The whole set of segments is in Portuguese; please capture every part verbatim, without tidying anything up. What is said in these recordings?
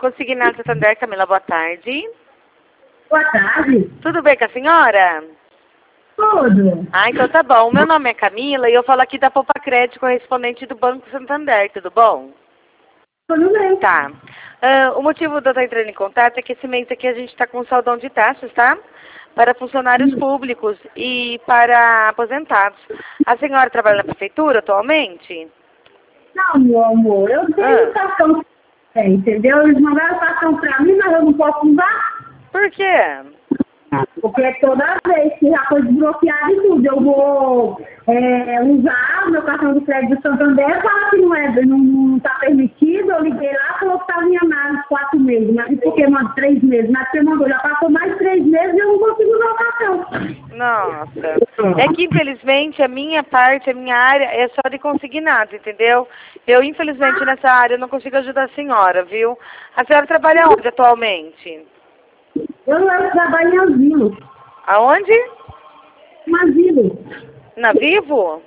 Consignado Santander, Camila, boa tarde. Boa tarde. Tudo bem com a senhora? Tudo. Ah, então tá bom. O meu nome é Camila e eu falo aqui da Poupa Crédito, correspondente do Banco Santander, tudo bom? Tudo bem. Tá. Uh, o motivo de eu estar entrando em contato é que esse mês aqui a gente está com saldão de taxas, tá? Para funcionários públicos e para aposentados. A senhora trabalha na prefeitura atualmente? Não, meu amor, eu tenho Ah. cartão, é, entendeu? Eles mandaram cartão pra mim, mas eu não posso usar. Por quê? Porque toda vez que já foi desbloqueado e tudo, eu vou é, usar o meu cartão de crédito do Santander, fala que não é, não está permitido, eu liguei lá, falou que estava em análise quatro meses, mas por que manda três meses? Mas porque mandou, já passou mais três meses e eu não consigo usar o cartão. Nossa, é que infelizmente a minha parte, a minha área é só de consignado, entendeu? Eu infelizmente nessa área não consigo ajudar a senhora, viu? A senhora trabalha onde atualmente? Eu, eu trabalho em asilo. Aonde? Um asilo. Na Vivo?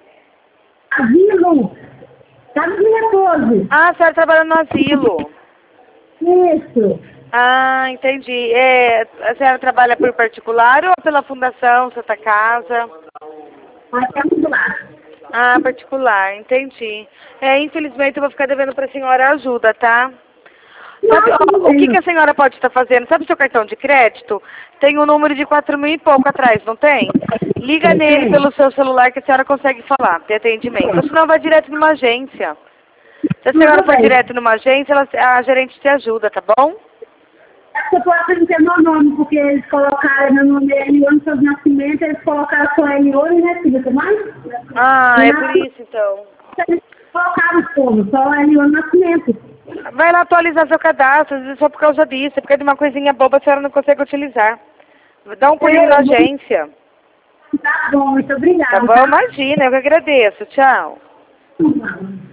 Asilo. Tá no repouso. Ah, a senhora trabalha no asilo. Isso. Ah, entendi. É, a senhora trabalha por particular ou pela Fundação Santa Casa? Vamos lá. Ah, particular, entendi. É, infelizmente eu vou ficar devendo para a senhora ajuda, tá? Sabe, ó, o que, que a senhora pode estar fazendo? Sabe o seu cartão de crédito? Tem um número de quatro mil e pouco atrás, não tem? Liga nele pelo seu celular que a senhora consegue falar, ter atendimento. Ou senão vai direto numa agência. Se a senhora for direto numa agência, ela, a gerente te ajuda, tá bom? Você pode não ter meu nome, porque eles colocaram meu nome é Elione Seus Nascimento, eles colocaram só Elione, né, filha? Tem mais? Ah, é por isso então. Eles colocaram o povo, só Elione Nascimento. Vai lá atualizar seu cadastro, às vezes só por causa disso, é porque de uma coisinha boba a senhora não consegue utilizar. Dá um pulinho na agência. Tá bom, muito obrigada. Tá bom? Imagina, eu que agradeço. Tchau. Tá?